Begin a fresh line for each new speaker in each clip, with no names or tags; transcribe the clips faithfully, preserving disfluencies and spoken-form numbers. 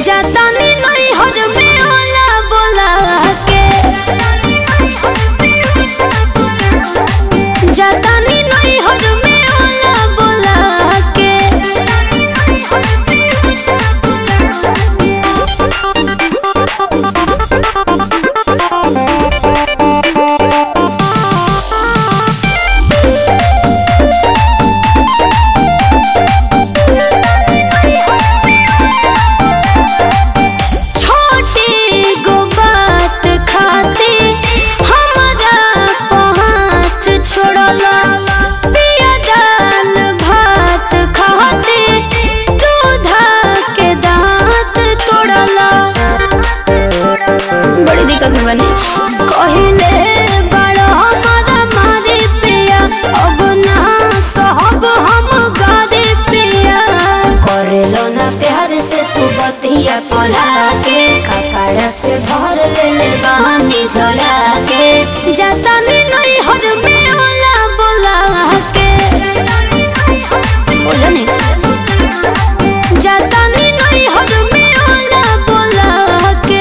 जातानी नहीं हज में ओला बोला के जातानी नहीं हज में ओला बोला के कहले बड़ो हमारा मारी पिया अब ना सहब हम गारी पिया करेलो ना प्यार से तू बतिया पढ़ा के कपड़ा से भर ले ले बहानी झोला के जातानी नहीं हद में ओला बोला के ओ जाने जातानी नहीं हद में ओला बोला के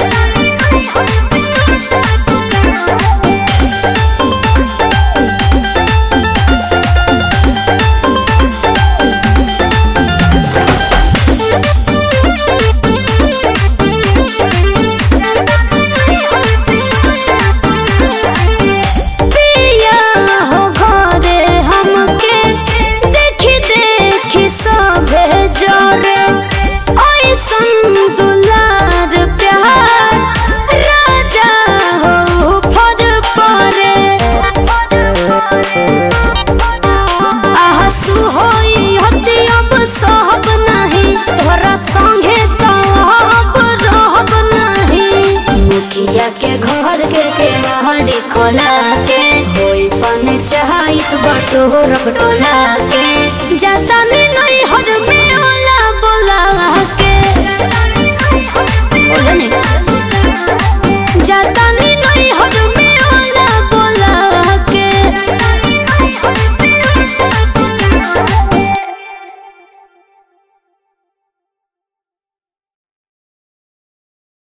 के घर के केवाड़ी खोला के होई पंचायत बटोर डोला के जाता